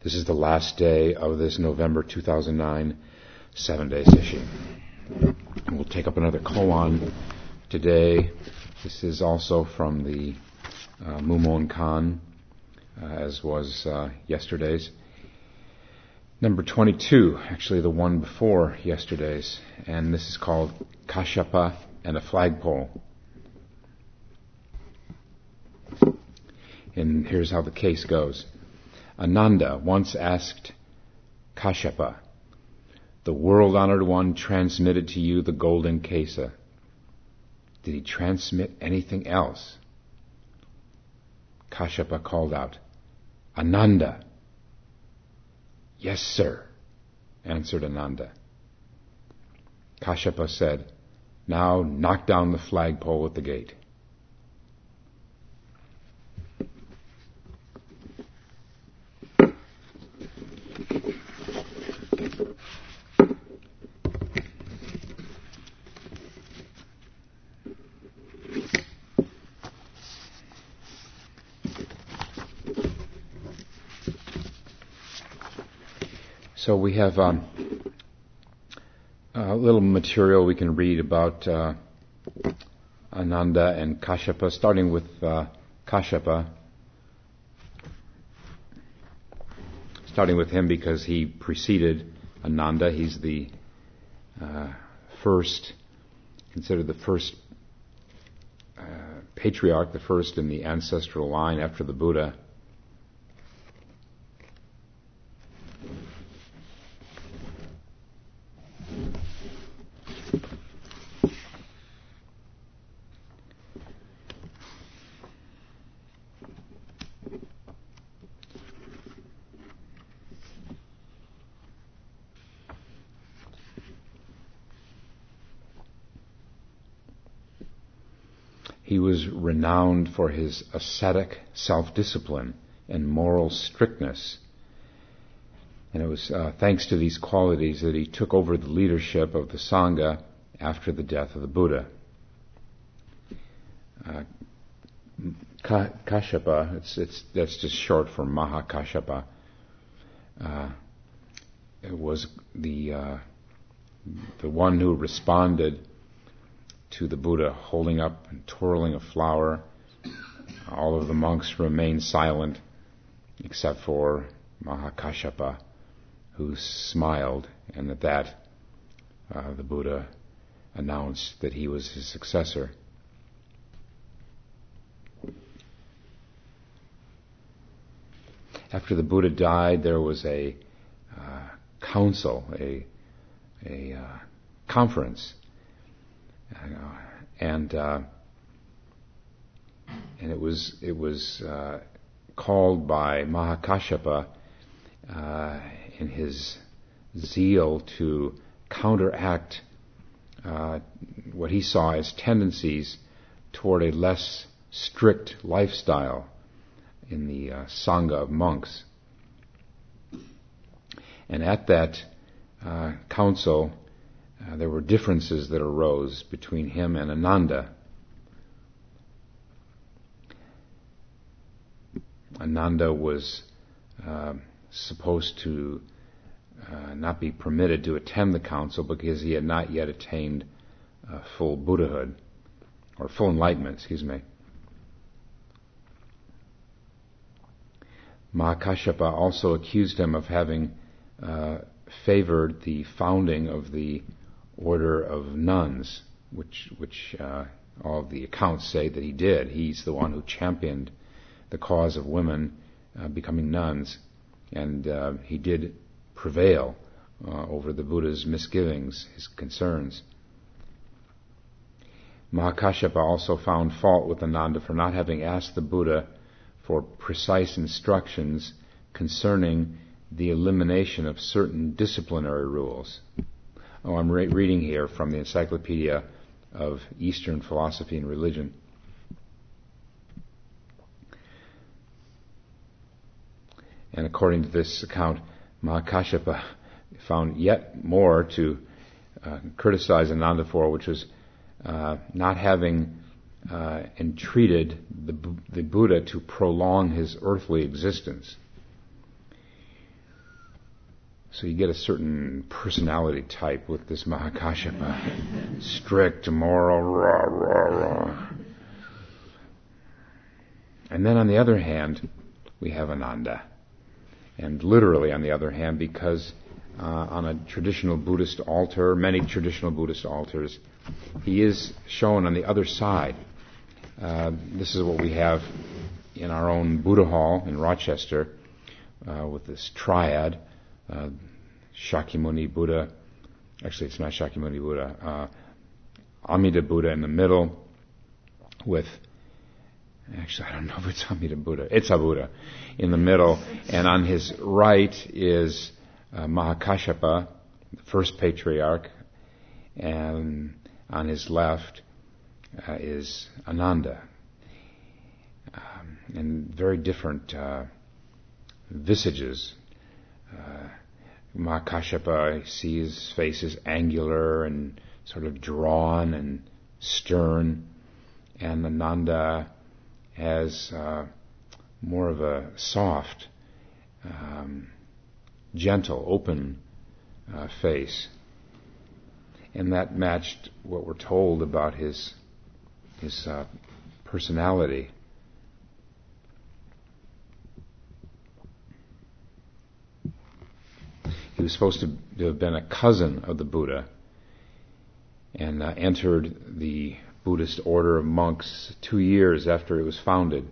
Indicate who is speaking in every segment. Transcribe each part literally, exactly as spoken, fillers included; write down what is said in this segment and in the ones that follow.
Speaker 1: This is the last day of this November two thousand nine seven-day session. We'll take up another koan today. This is also from the uh, Mumon Kan, uh, as was uh, yesterday's. Number twenty-two, actually the one before yesterday's, and this is called Kashyapa and a Flagpole. And here's how the case goes. Ananda once asked Kashyapa, "The world-honored one transmitted to you the golden kesa. Did he transmit anything else?" Kashyapa called out, "Ananda." "Yes, sir," answered Ananda. Kashyapa said, "Now knock down the flagpole at the gate." So we have um, a little material we can read about uh, Ananda and Kashyapa, starting with uh, Kashyapa. Starting with him because he preceded Ananda. He's the uh, first, considered the first uh, patriarch, the first in the ancestral line after the Buddha. He was renowned for his ascetic self-discipline and moral strictness. And it was uh, thanks to these qualities that he took over the leadership of the Sangha after the death of the Buddha. Uh, Ka- Kashyapa, it's, it's, that's just short for Mahakashyapa, uh, it was the, uh, the one who responded to the Buddha holding up and twirling a flower. All of the monks remained silent except for Mahakashyapa, who smiled, and at that uh, the Buddha announced that he was his successor. After the Buddha died, there was a uh, council, a, a uh, conference, Uh, and uh, and it was it was uh, called by Mahakashyapa uh, in his zeal to counteract uh, what he saw as tendencies toward a less strict lifestyle in the uh, Sangha of monks. And at that uh, council, Uh, there were differences that arose between him and Ananda. Ananda was uh, supposed to uh, not be permitted to attend the council because he had not yet attained uh, full Buddhahood, or full enlightenment, excuse me. Mahakashyapa also accused him of having uh, favored the founding of the order of nuns, which which uh, all of the accounts say that he did. He's the one who championed the cause of women uh, becoming nuns, and uh, he did prevail uh, over the Buddha's misgivings, his concerns. Mahakashyapa also found fault with Ananda for not having asked the Buddha for precise instructions concerning the elimination of certain disciplinary rules. Oh, I'm re- reading here from the Encyclopedia of Eastern Philosophy and Religion. And according to this account, Mahakashyapa found yet more to uh, criticize Ananda for, which was uh, not having uh, entreated the, the Buddha to prolong his earthly existence. So you get a certain personality type with this Mahakashapa. Strict, moral, rah, rah, rah. And then on the other hand, we have Ananda. And literally on the other hand, because uh, on a traditional Buddhist altar, many traditional Buddhist altars, he is shown on the other side. Uh, this is what we have in our own Buddha Hall in Rochester, uh, with this triad, uh, Shakyamuni Buddha, actually it's not Shakyamuni Buddha, uh, Amida Buddha in the middle, with, actually I don't know if it's Amida Buddha, it's a Buddha in the middle, and on his right is uh, Mahakashapa, the first patriarch, and on his left uh, is Ananda. Um, and very different uh, visages. Uh, Mahakashapa, I see his face is angular and sort of drawn and stern, and Ananda has uh, more of a soft, um, gentle, open uh, face. And that matched what we're told about his his uh, personality. He was supposed to have been a cousin of the Buddha and uh, entered the Buddhist order of monks two years after it was founded.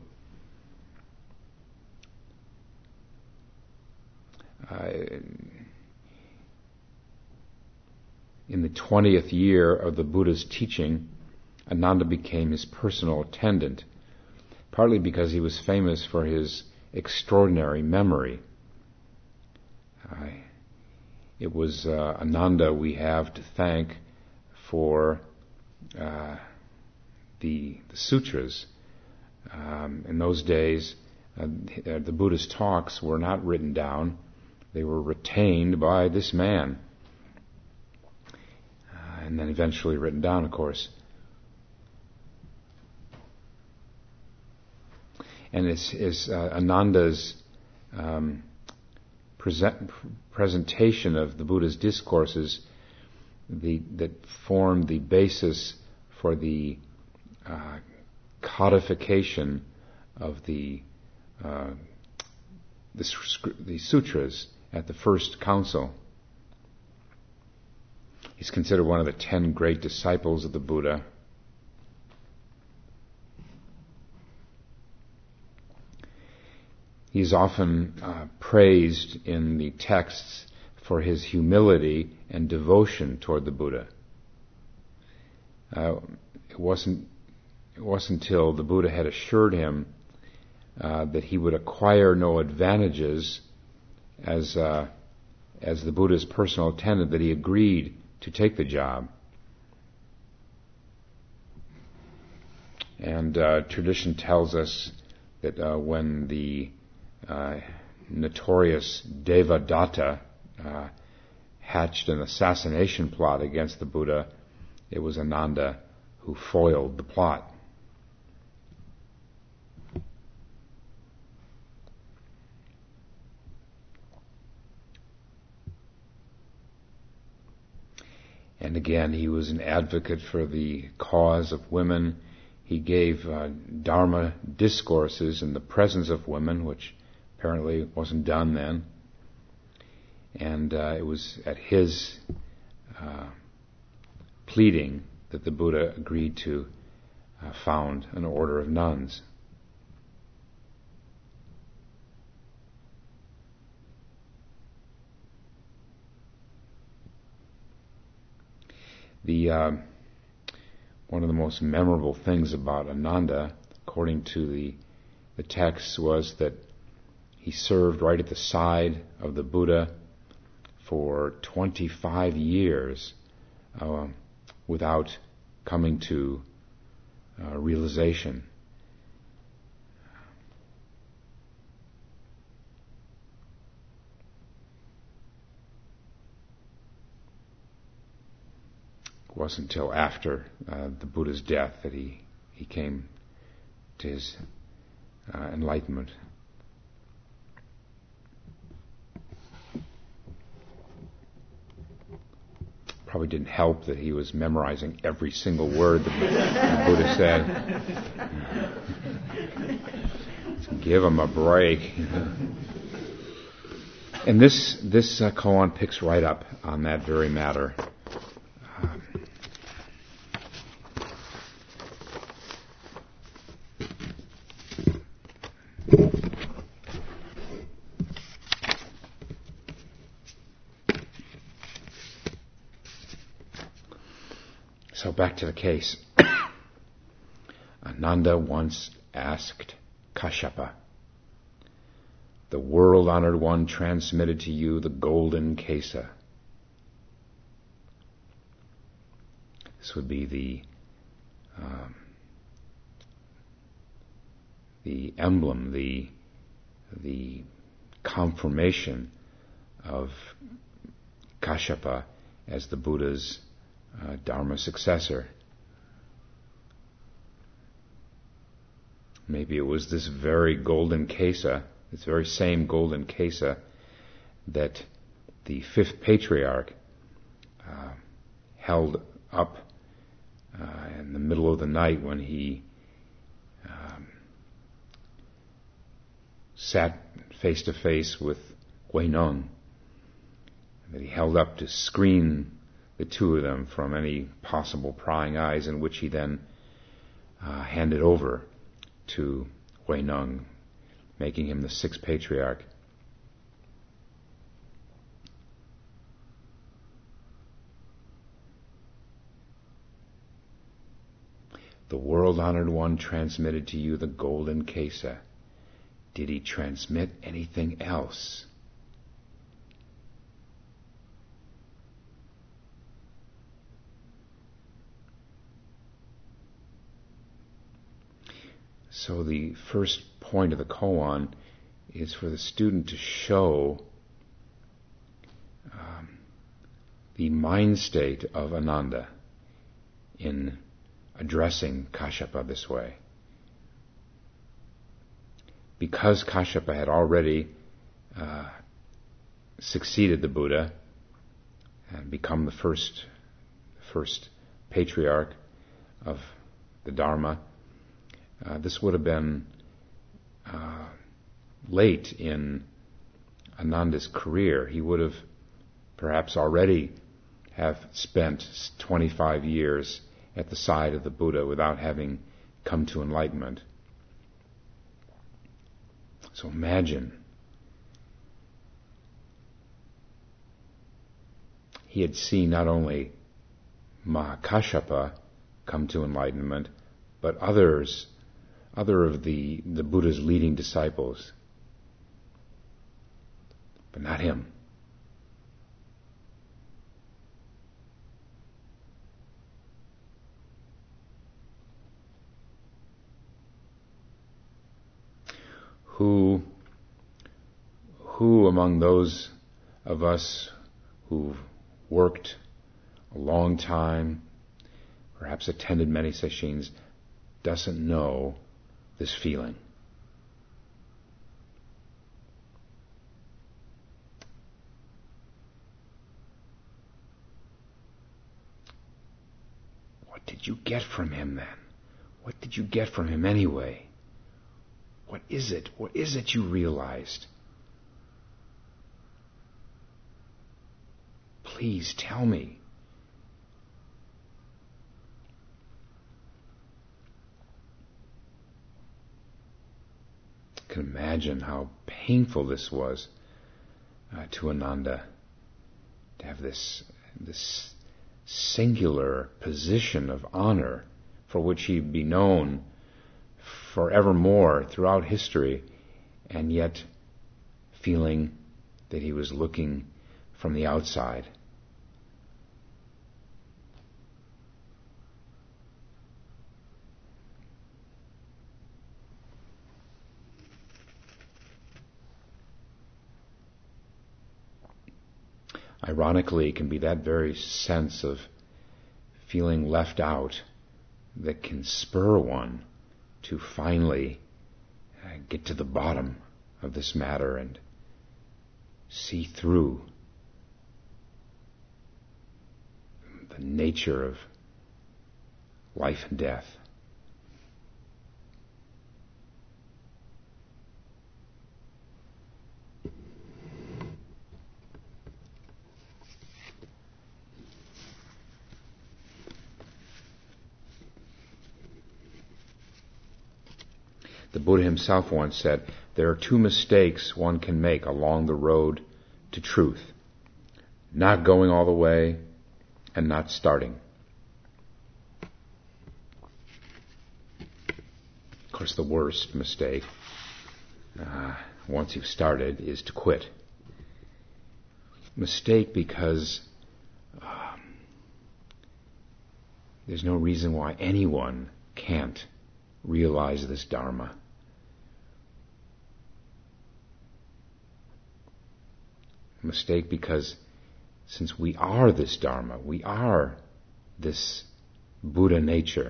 Speaker 1: Uh, in the twentieth year of the Buddha's teaching, Ananda became his personal attendant, partly because he was famous for his extraordinary memory. Uh, it was uh, Ananda we have to thank for uh, the, the sutras. Um, in those days, uh, the Buddha's talks were not written down. They were retained by this man. Uh, and then eventually written down, of course. And it's, it's uh, Ananda's um, present, presentation of the Buddha's discourses the, that formed the basis for the uh, codification of the, uh, the the sutras at the first council. He's considered one of the ten great disciples of the Buddha. He is often uh, praised in the texts for his humility and devotion toward the Buddha. Uh, it wasn't it wasn't until the Buddha had assured him uh, that he would acquire no advantages as uh, as the Buddha's personal attendant that he agreed to take the job. And uh, tradition tells us that uh, when the uh, notorious Devadatta uh, hatched an assassination plot against the Buddha, it was Ananda who foiled the plot. And again, he was an advocate for the cause of women. He gave uh, Dharma discourses in the presence of women, which apparently wasn't done then. And uh, it was at his uh, pleading that the Buddha agreed to uh, found an order of nuns. The uh, one of the most memorable things about Ananda, according to the the text, was that he served right at the side of the Buddha for twenty-five years uh, without coming to uh, realization. It wasn't until after uh, the Buddha's death that he, he came to his uh, enlightenment. probably didn't help that he was memorizing every single word that the Buddha said. Give him a break. And this this uh, koan picks right up on that very matter. Um, So back to the case. Ananda once asked Kashyapa, "The world-honored one transmitted to you the golden kesa." This would be the um, the emblem, the the confirmation of Kashyapa as the Buddha's Uh, Dharma successor. Maybe it was this very golden kesa, this very same golden kesa, that the fifth patriarch uh, held up uh, in the middle of the night when he um, sat face to face with Huineng, that he held up to screen the two of them from any possible prying eyes, in which he then uh, handed over to Huineng, making him the sixth patriarch. The world-honored one transmitted to you the golden kesa. Did he transmit anything else? So the first point of the koan is for the student to show um, the mind state of Ananda in addressing Kashyapa this way. Because Kashyapa had already uh, succeeded the Buddha and become the first, first patriarch of the Dharma, Uh, this would have been uh, late in Ananda's career. He would have perhaps already have spent twenty-five years at the side of the Buddha without having come to enlightenment. So imagine he had seen not only Mahakashyapa come to enlightenment, but others other of the, the Buddha's leading disciples, but not him. Who, who among those of us who've worked a long time, perhaps attended many sessions, doesn't know this feeling? What did you get from him then? What did you get from him anyway? What is it? What is it you realized? Please tell me. I can imagine how painful this was uh, to Ananda, to have this this singular position of honor for which he'd be known forevermore throughout history, and yet feeling that he was looking from the outside. Ironically, it can be that very sense of feeling left out that can spur one to finally uh, get to the bottom of this matter and see through nature of life and death. The Buddha himself once said, there are two mistakes one can make along the road to truth. Not going all the way and not starting. Of course, the worst mistake, uh, once you've started, is to quit. Mistake because um, there's no reason why anyone can't realize this Dharma. Mistake because since we are this Dharma, we are this Buddha nature,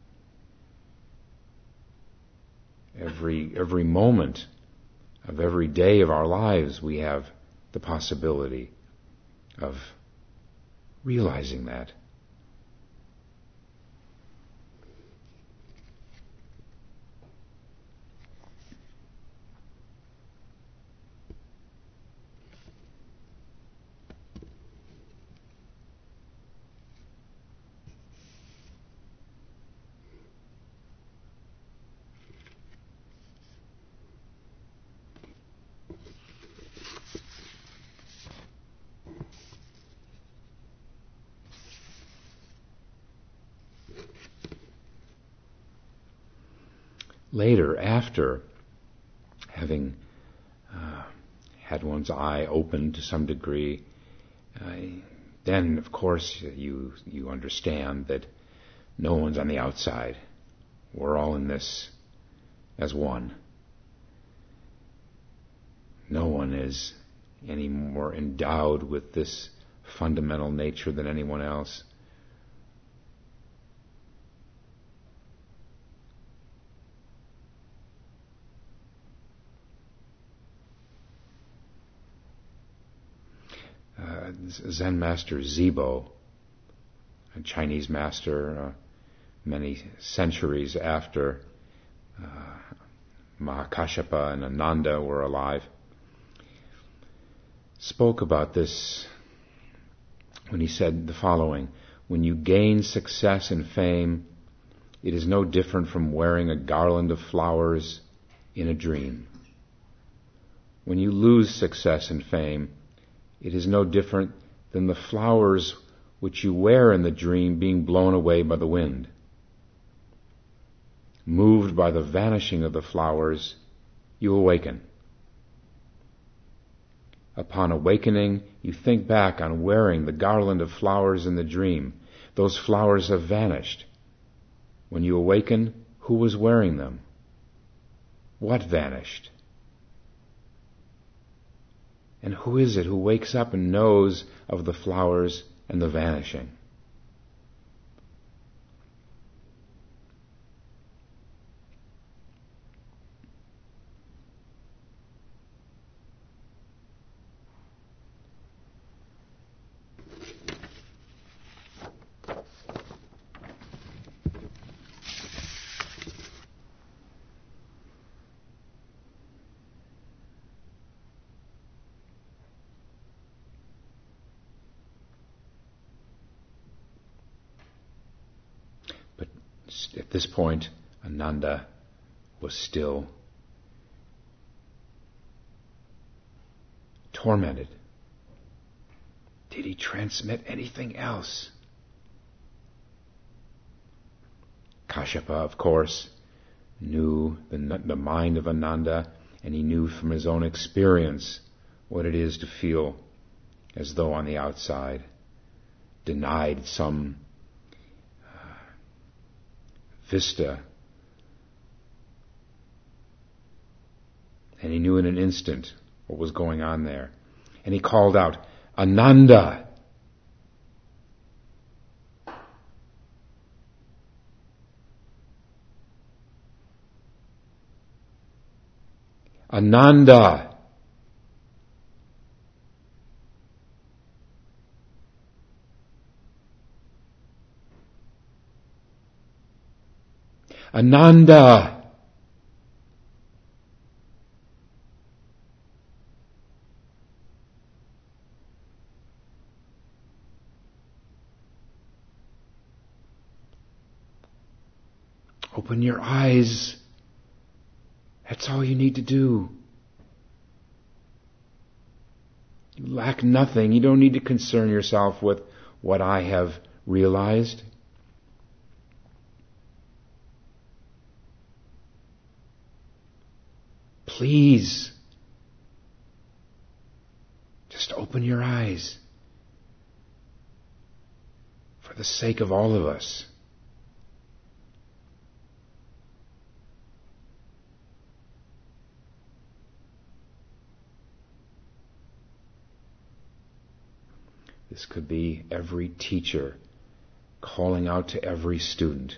Speaker 1: every every moment of every day of our lives we have the possibility of realizing that. Later, after having uh, had one's eye opened to some degree, uh, then of course you you understand that no one's on the outside. We're all in this as one. No one is any more endowed with this fundamental nature than anyone else. Uh, Zen master Zibo, a Chinese master, uh, many centuries after uh, Mahakashapa and Ananda were alive, spoke about this when he said the following: when you gain success and fame, it is no different from wearing a garland of flowers in a dream. When you lose success and fame, it is no different than the flowers which you wear in the dream being blown away by the wind. Moved by the vanishing of the flowers, you awaken. Upon awakening, you think back on wearing the garland of flowers in the dream. Those flowers have vanished. When you awaken, who was wearing them? What vanished? And who is it who wakes up and knows of the flowers and the vanishing? At this point, Ananda was still tormented. Did he transmit anything else? Kashyapa, of course, knew the, the mind of Ananda, and he knew from his own experience what it is to feel as though on the outside, denied some vista. And he knew in an instant what was going on there. And he called out, Ananda! Ananda! Ananda! Open your eyes. That's all you need to do. You lack nothing. You don't need to concern yourself with what I have realized. Please, just open your eyes for the sake of all of us. This could be every teacher calling out to every student.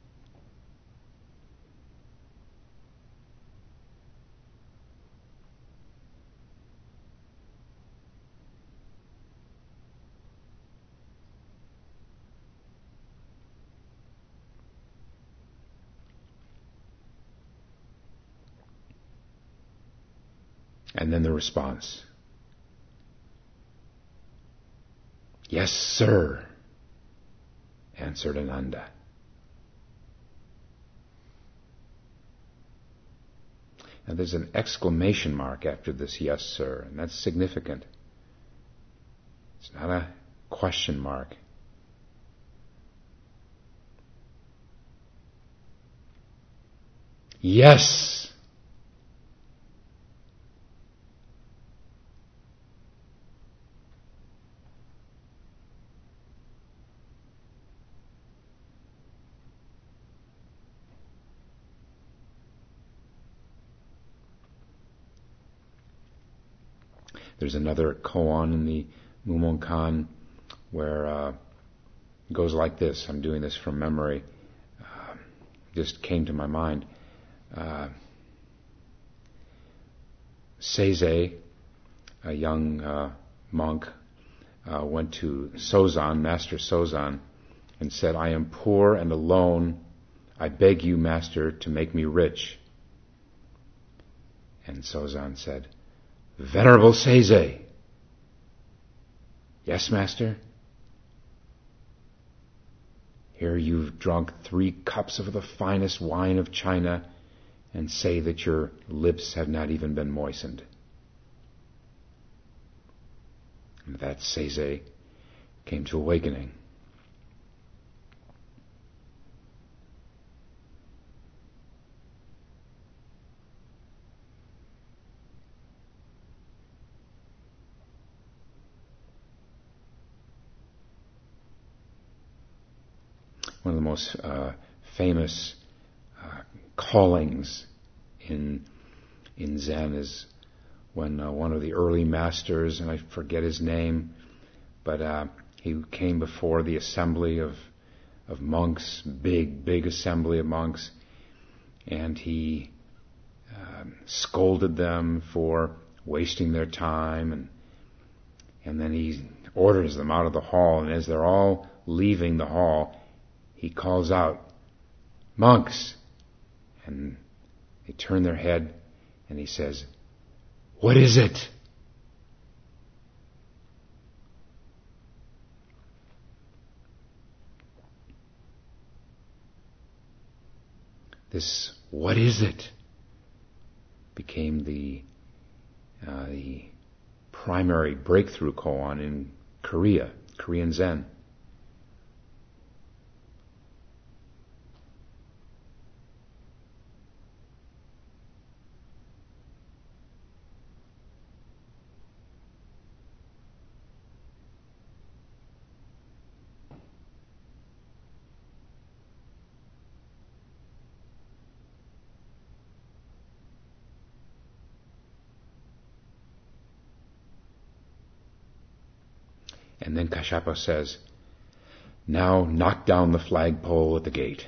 Speaker 1: And then the response. Yes, sir, answered Ananda. Now there's an exclamation mark after this yes, sir, and that's significant. It's not a question mark. Yes! There's another koan in the Mumonkan where uh, it goes like this. I'm doing this from memory. Uh, just came to my mind. Uh, Seize, a young uh, monk, uh, went to Sozan, Master Sozan, and said, I am poor and alone. I beg you, Master, to make me rich. And Sozan said, Venerable Seize. Yes, Master? Here you've drunk three cups of the finest wine of China and say that your lips have not even been moistened. And that Seize came to awakening. One of the most uh, famous uh, callings in in Zen is when uh, one of the early masters, and I forget his name, but uh, he came before the assembly of of monks, big, big assembly of monks, and he uh, scolded them for wasting their time, and and then he orders them out of the hall, and as they're all leaving the hall, he calls out, monks, and they turn their head, and he says, what is it? This what is it became the uh, the primary breakthrough koan in Korea, Korean Zen. And then Kashyapa says, now knock down the flagpole at the gate.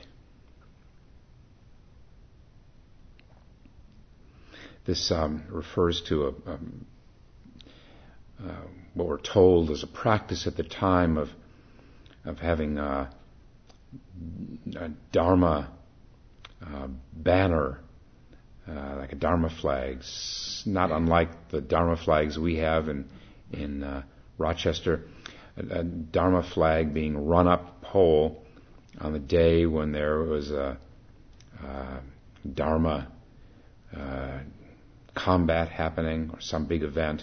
Speaker 1: This um, refers to a, um, uh, what we're told is a practice at the time of of having uh, a Dharma uh, banner, uh, like a Dharma flag, not unlike the Dharma flags we have in in uh, Rochester. A, a Dharma flag being run up pole on the day when there was a, a Dharma uh, combat happening or some big event.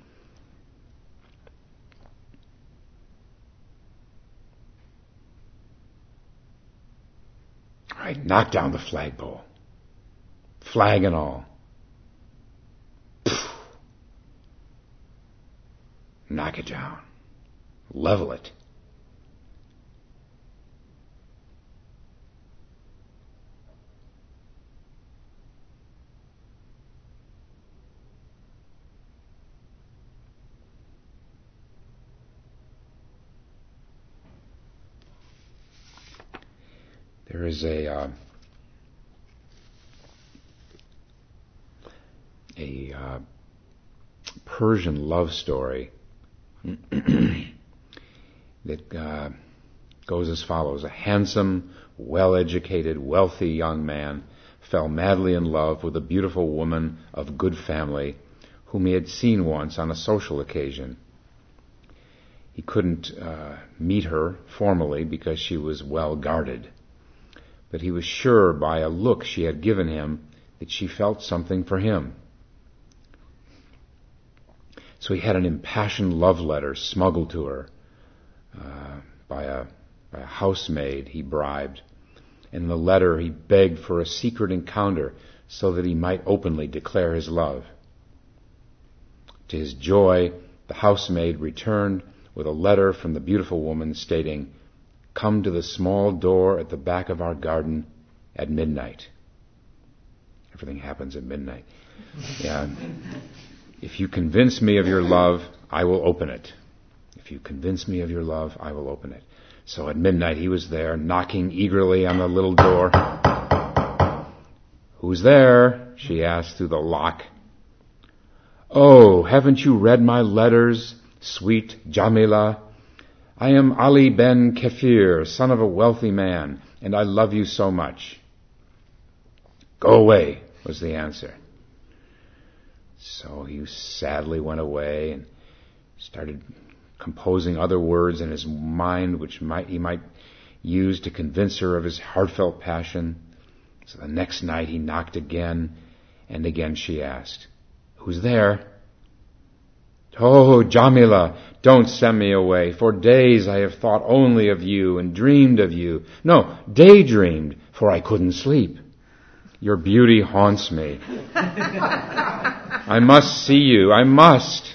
Speaker 1: All right, knock down the flagpole, flag and all. Poof. Knock it down, level it. There is a uh, a uh, Persian love story that uh, goes as follows. A handsome, well-educated, wealthy young man fell madly in love with a beautiful woman of good family whom he had seen once on a social occasion. He couldn't uh, meet her formally because she was well guarded. But he was sure by a look she had given him that she felt something for him. So he had an impassioned love letter smuggled to her uh, by a, by a housemaid he bribed. In the letter he begged for a secret encounter so that he might openly declare his love. To his joy, the housemaid returned with a letter from the beautiful woman stating, "Come to the small door at the back of our garden at midnight." Everything happens at midnight. Yeah. If you convince me of your love, I will open it. If you convince me of your love, I will open it. So at midnight he was there, knocking eagerly on the little door. "Who's there?" she asked through the lock. "Oh, haven't you read my letters, sweet Jamila? I am Ali ben Kafir, son of a wealthy man, and I love you so much." "Go away," was the answer. So he sadly went away and started composing other words in his mind which might he might use to convince her of his heartfelt passion. So the next night he knocked again, and again she asked, "Who's there?" "Oh, Jamila, don't send me away. For days I have thought only of you and dreamed of you. No, daydreamed, for I couldn't sleep. Your beauty haunts me. I must see you. I must."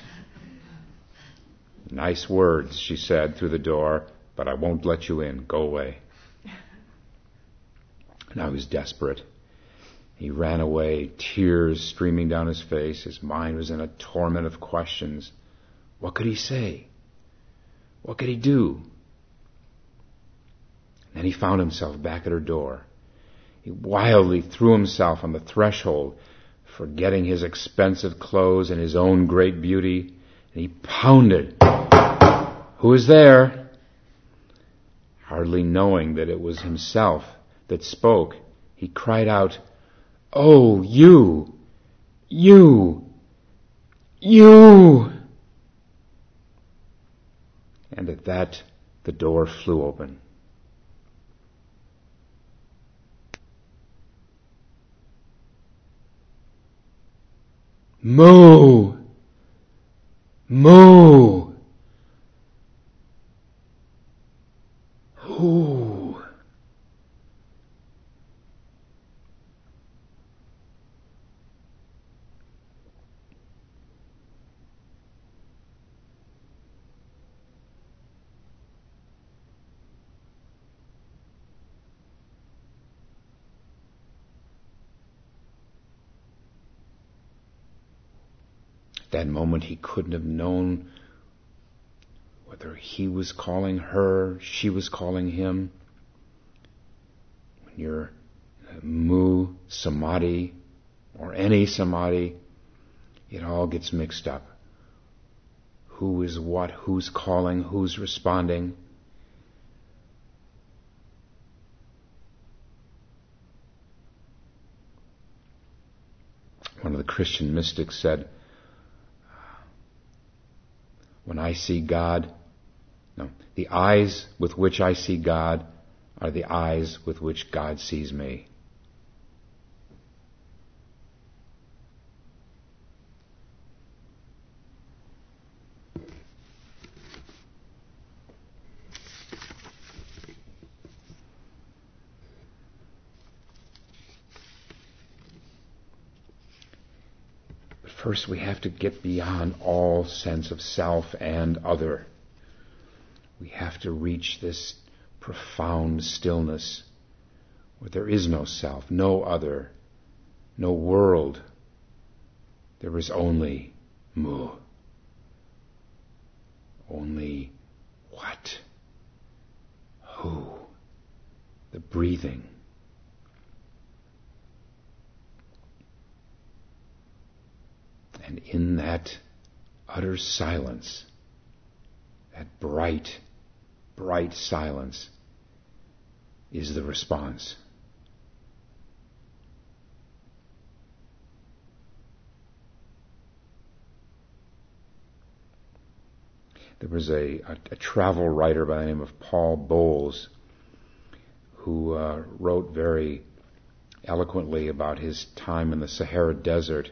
Speaker 1: "Nice words," she said through the door, "but I won't let you in. Go away." Now he was desperate. He ran away, tears streaming down his face. His mind was in a torment of questions. What could he say? What could he do? And then he found himself back at her door. He wildly threw himself on the threshold, forgetting his expensive clothes and his own great beauty, and he pounded. "Who is there?" Hardly knowing that it was himself that spoke, he cried out, "Oh, you, you, you!" And at that, the door flew open. "Moo! Moo! Who?" That moment he couldn't have known whether he was calling her, she was calling him. When you're mu samadhi or any samadhi, it all gets mixed up. Who is what, who's calling, who's responding. Christian mystic said, when I see God, no, the eyes with which I see God are the eyes with which God sees me. First, we have to get beyond all sense of self and other. We have to reach this profound stillness where there is no self, no other, no world. There is only Mu. Only what? Who? The breathing. And in that utter silence, that bright, bright silence, is the response. There was a, a, a travel writer by the name of Paul Bowles who uh, wrote very eloquently about his time in the Sahara Desert.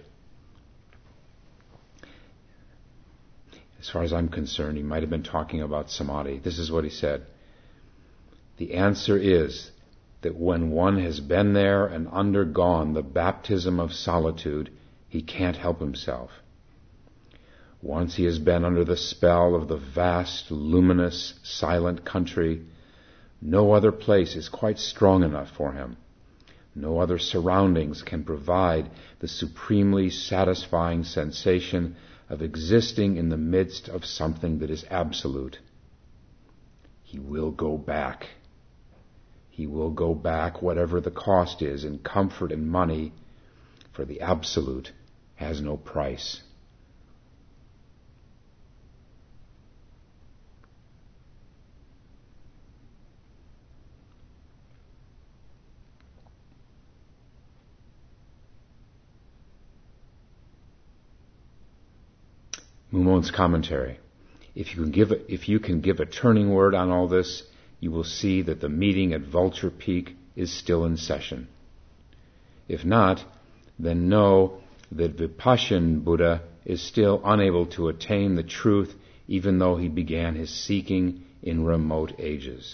Speaker 1: As far as I'm concerned, he might have been talking about samadhi. This is what he said. The answer is that when one has been there and undergone the baptism of solitude, he can't help himself. Once he has been under the spell of the vast, luminous, silent country, no other place is quite strong enough for him. No other surroundings can provide the supremely satisfying sensation of existing in the midst of something that is absolute. He will go back. He will go back whatever the cost is in comfort and money, for the absolute has no price. Mumon's commentary. If you can give a, if you can give a turning word on all this, you will see that the meeting at Vulture Peak is still in session. If not, then know that Vipassana Buddha is still unable to attain the truth, even though he began his seeking in remote ages.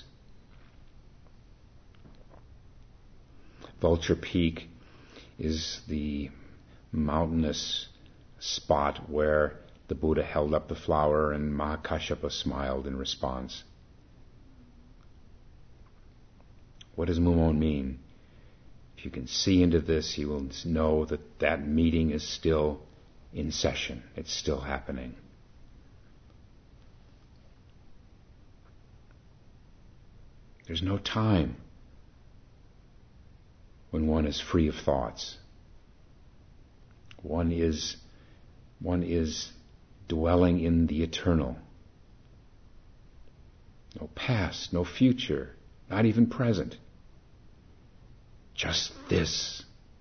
Speaker 1: Vulture Peak is the mountainous spot where the Buddha held up the flower and Mahakashyapa smiled in response. What does Mumon mean? If you can see into this, you will know that that meeting is still in session. It's still happening. There's no time when one is free of thoughts. One is, one is dwelling in the eternal. No past, no future, not even present. Just this.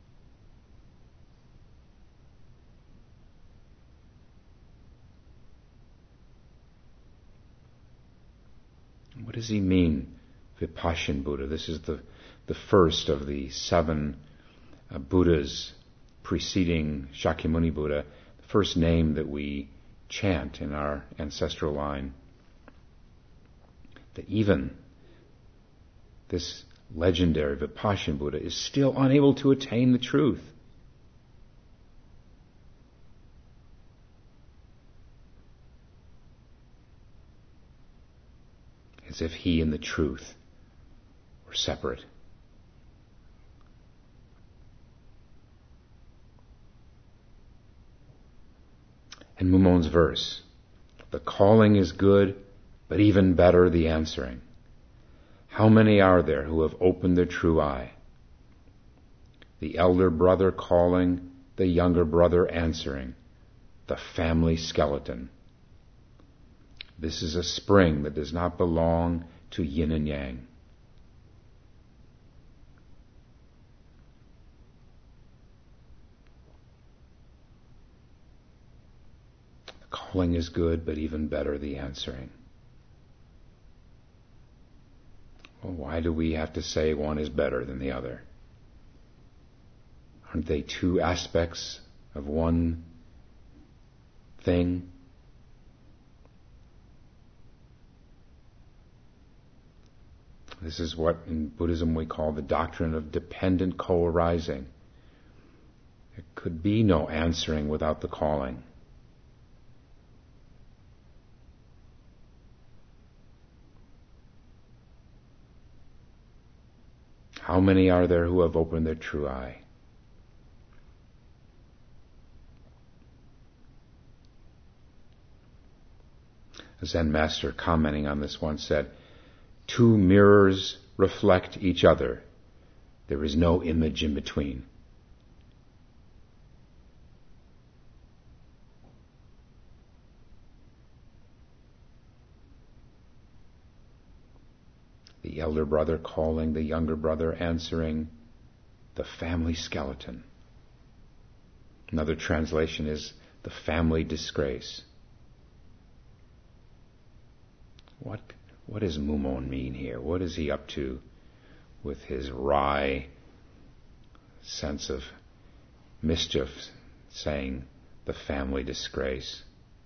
Speaker 1: What does he mean, Vipassana Buddha? This is the, the first of the seven uh, Buddhas preceding Shakyamuni Buddha, the first name that we chant in our ancestral line. That even this legendary Vipassana Buddha is still unable to attain the truth. As if he and the truth were separate. And Mumon's verse, the calling is good, but even better the answering. How many are there who have opened their true eye? The elder brother calling, the younger brother answering, the family skeleton. This is a spring that does not belong to yin and yang. calling is good, but even better the answering. Well, why do we have to say one is better than the other? Aren't they two aspects of one thing? This is what in Buddhism we call the doctrine of dependent co-arising. There could be no answering without the calling. How many are there who have opened their true eye? A Zen master commenting on this once said, "Two mirrors reflect each other. There is no image in between." The elder brother calling, the younger brother answering, the family skeleton. Another translation is the family disgrace. What what does Mumon mean here? What is he up to with his wry sense of mischief, saying the family disgrace?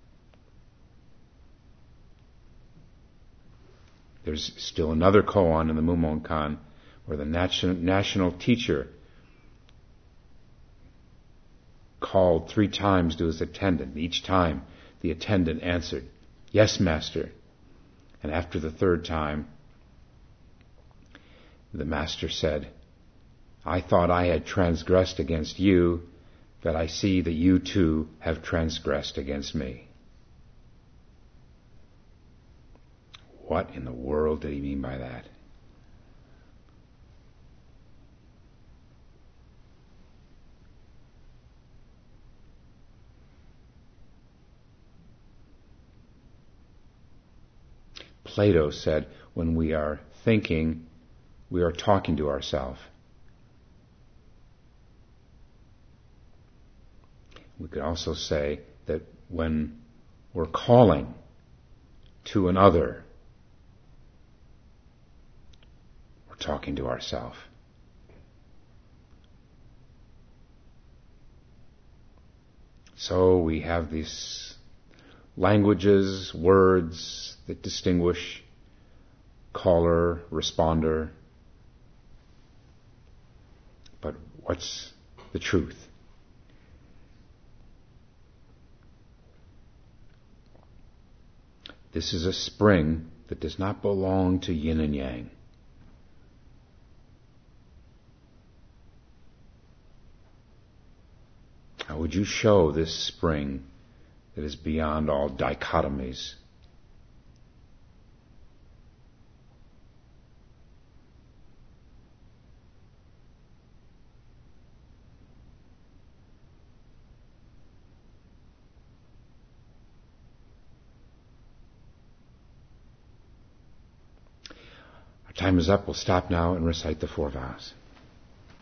Speaker 1: There's still another koan in the Mumon Kan where the national, national teacher called three times to his attendant. Each time the attendant answered, "Yes, master." And after the third time, the master said, "I thought I had transgressed against you, but I see that you too have transgressed against me." What in the world did he mean by that? Plato said, when we are thinking, we are talking to ourselves. We could also say that when we're calling to another, we're talking to ourselves. So we have these languages, words that distinguish caller, responder. But what's the truth? This is a spring that does not belong to yin and yang. How would you show this spring that is beyond all dichotomies? Our time is up. We'll stop now and recite the four vows.